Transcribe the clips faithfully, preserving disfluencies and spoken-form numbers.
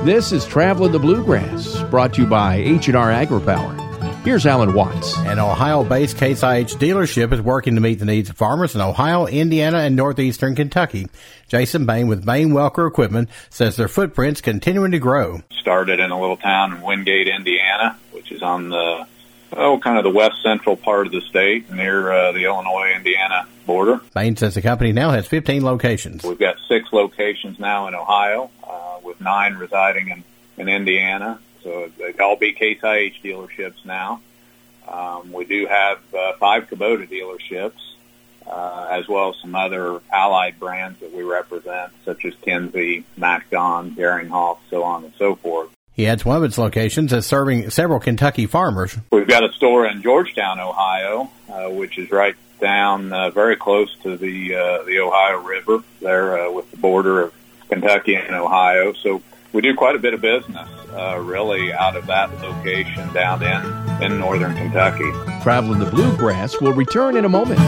This is Traveling the Bluegrass, brought to you by H and R AgriPower. Here's Alan Watts. An Ohio-based Case I H dealership is working to meet the needs of farmers in Ohio, Indiana, and northeastern Kentucky. Jason Bain with Bain Welker Equipment says their footprint's continuing to grow. Started in a little town in Wingate, Indiana, which is on the, oh, kind of the west central part of the state, near uh, the Illinois-Indiana border. Bain says the company now has fifteen locations. We've got six locations now in Ohio, uh, with nine residing in, in Indiana. So they'll all be Case I H dealerships now. Um, we do have uh, five Kubota dealerships, uh, as well as some other allied brands that we represent, such as Kinsey, MacDon, Daringhoff, so on and so forth. He adds one of its locations as serving several Kentucky farmers. We've got a store in Georgetown, Ohio, uh, which is right down uh, very close to the uh, the Ohio River, there uh, with the border of Kentucky and Ohio. So we do quite a bit of business, uh, really, out of that location down in, in northern Kentucky. Traveling the Bluegrass will return in a moment.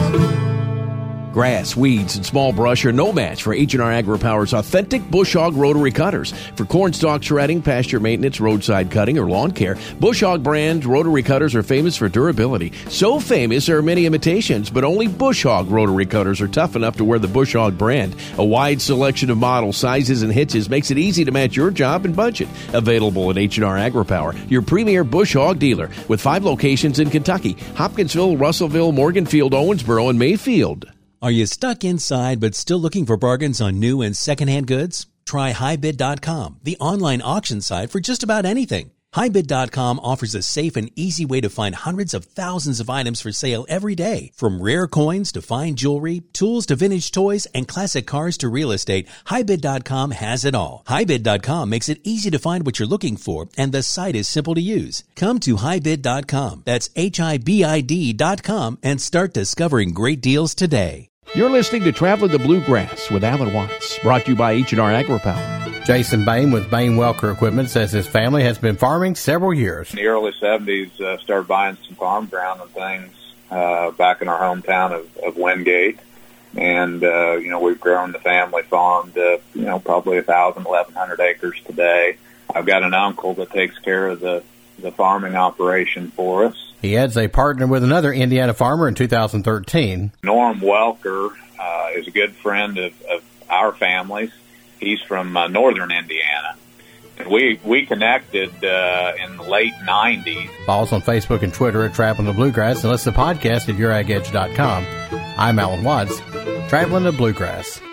Grass, weeds, and small brush are no match for H and R AgriPower's authentic Bush Hog rotary cutters. For cornstalk shredding, pasture maintenance, roadside cutting, or lawn care, Bush Hog brand rotary cutters are famous for durability. So famous there are many imitations, but only Bush Hog rotary cutters are tough enough to wear the Bush Hog brand. A wide selection of models, sizes, and hitches makes it easy to match your job and budget. Available at H and R AgriPower, your premier Bush Hog dealer, with five locations in Kentucky: Hopkinsville, Russellville, Morganfield, Owensboro, and Mayfield. Are you stuck inside but still looking for bargains on new and secondhand goods? Try High Bid dot com, the online auction site for just about anything. High Bid dot com offers a safe and easy way to find hundreds of thousands of items for sale every day. From rare coins to fine jewelry, tools to vintage toys, and classic cars to real estate, High Bid dot com has it all. High Bid dot com makes it easy to find what you're looking for, and the site is simple to use. Come to High Bid dot com, that's H I B I D dot com, and start discovering great deals today. You're listening to Traveling the Bluegrass with Alan Watts, brought to you by H and R AgriPower. Jason Bain with Bain Welker Equipment says his family has been farming several years. In the early seventies, uh, started buying some farm ground and things uh, back in our hometown of, of Wingate. And, uh, you know, we've grown the family farm to, you know, probably one thousand, eleven hundred acres today. I've got an uncle that takes care of the, the farming operation for us. He adds they partnered with another Indiana farmer in two thousand thirteen. Norm Welker uh, is a good friend of, of our family's. He's from uh, northern Indiana. And we we connected uh, in the late nineties. Follow us on Facebook and Twitter at Traveling the Bluegrass, and listen to the podcast at your ag edge dot com. I'm Alan Watts, Traveling the Bluegrass.